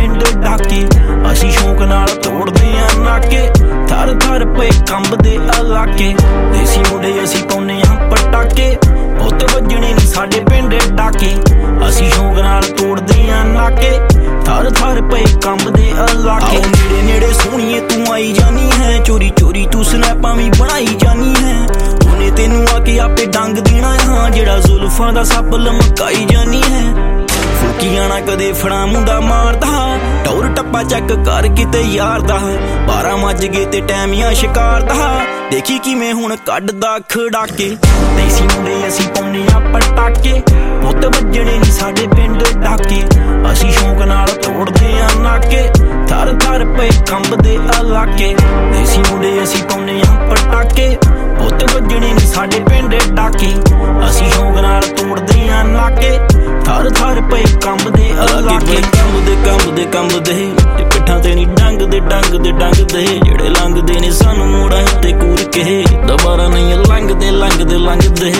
पिंड डाके असी शौक नाल तोड़दे आ नाके थर थर पे कंबदे इलाके देसी मुंडे असी पाउने आ पटाके उत्त वजने नी साडे पिंड डाके असी शौक नाल तोड़दे आ नाके थर थर पे कंबदे इलाके नेड़े नेड़े सोहणीए तू आई जानी है चोरी चोरी तू स्नैपां भी बनाई जानी है उन्हें तेनू आके आपे डंग देना हाँ जेड़ा जुल्फां दा सप लमकाई जानी है फुकिया ना कदे फड़ा मुंडा मारदा टौर टप्पा चेक कर किते यार दा 12 मज गए ते टैमिया शिकार दा देखी किवें हुण कड्डदा खड़ाके देसी मुंडे असी पाउने आ पटाके पुत्त वजणे नी साडे पिंड डाके असी शौक नाल तोड़दे आ नाके थर थर पे कंबदे इलाके देसी मुंडे असी पाउने आ पटाके पुत्त वजणे नी साडे पिंड डाके असी शौक नाल तोड़दे आ नाके थर थर पे कंबदे इलाके कंबदे कंबदे पिट्ठां ते नी डंगदे डंगदे डंगदे जेड़े लंघदे ने सानू मोड़ां ते कूर के दोबारा नहीं लंघदे लंघदे लंघदे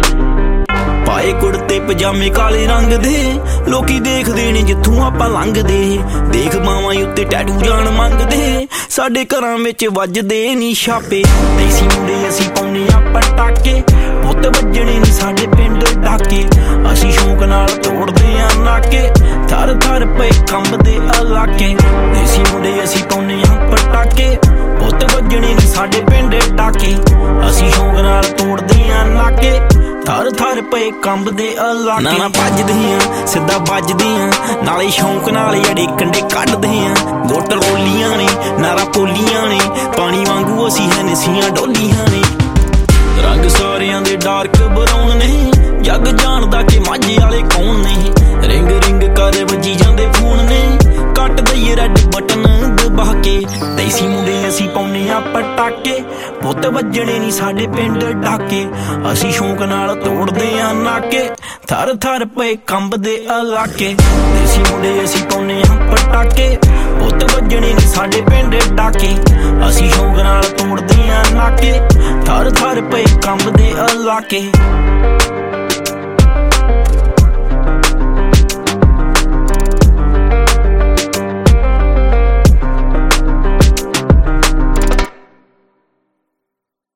पाए कुड़ते पजामे काले रंग दे लोकी देखदे ने जिथों आपां लंघदे देख बावां उत्ते टैटू जान मंगदे साडे घरां विच वजदे नी छापे देसी मुंडे असी पाउने आ पटाके पुत्त वजणे नी साडे पिंड डाके असी शौक नाल तोड़दे आ नाके थर थर पे कंबदे इलाके देसी मुंडे असी पाउने आ पटाके पुत्त वजणे नी साडे पिंड डाके असी शौक नाल तोड़दे आ नाके थर थर पे कंबदे इलाके ना भजदे आ सिद्धा बजदे आ नाले शौक नाल जड़े कंडे कड्डदे आ गोट रोलियां ने नारा पोलियां ने पानी वांगू असी हैनसियां डोलियां ने रंग सारियां दे डार्क ब्राउन ने जग जानदा कि माझे वाले कौन ने रिंग रिंग कर वजी जांदे फोन ने कट दईए रेड बटन दबा के देसी मुंडे असी पाउने आ पटाके पुत्त वजणे नी साडे पिंड डाके असी शौक नाल तोड़दे आ नाके थर थर पे कंबदे इलाके देसी मुंडे असी पाउने आ पटाके पुत्त वजणे नी साडे पिंड डाके असी शौक नाल तोड़दे आ नाके थर थर पे कंबदे इलाके।